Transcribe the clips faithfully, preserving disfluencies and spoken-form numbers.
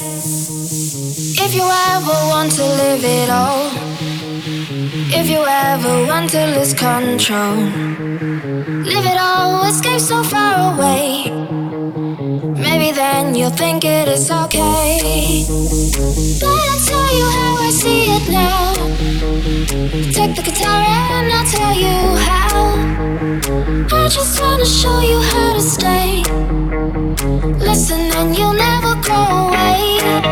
If you ever want to live it all, if you ever want to lose control, live it all, escape so far away. Maybe then you'll think it is okay. But I'll tell you how I see it now. Take the guitar and I'll tell you how. I just wanna show you how to stay. Listen and you'll never go away.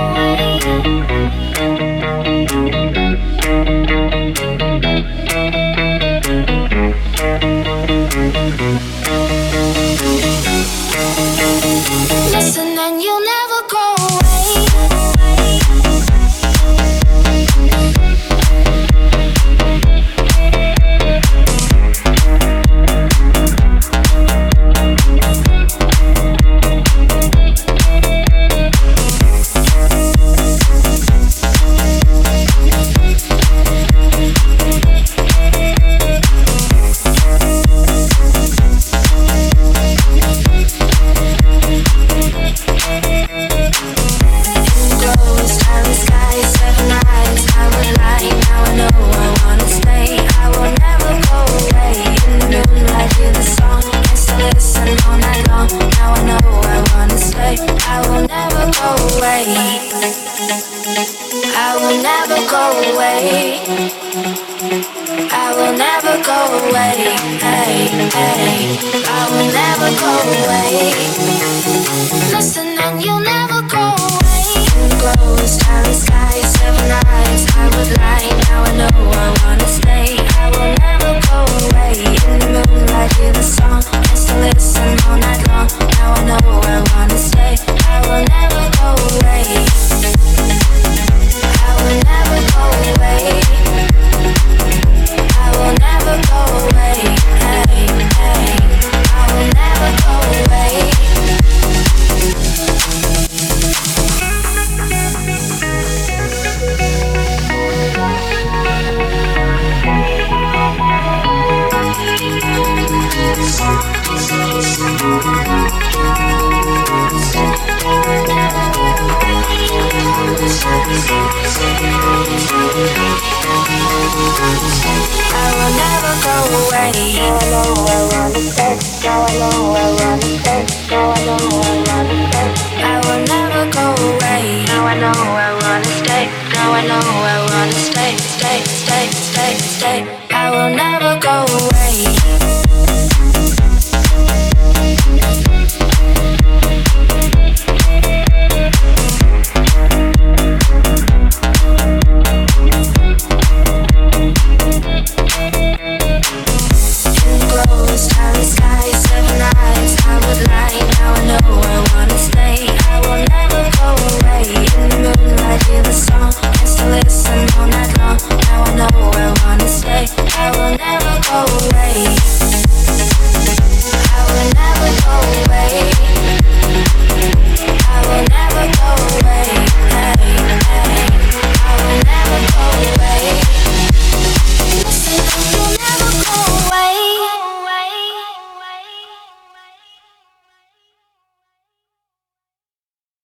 Listen and you'll never go away. Now I know I wanna stay. Now I know I wanna stay. Now I know I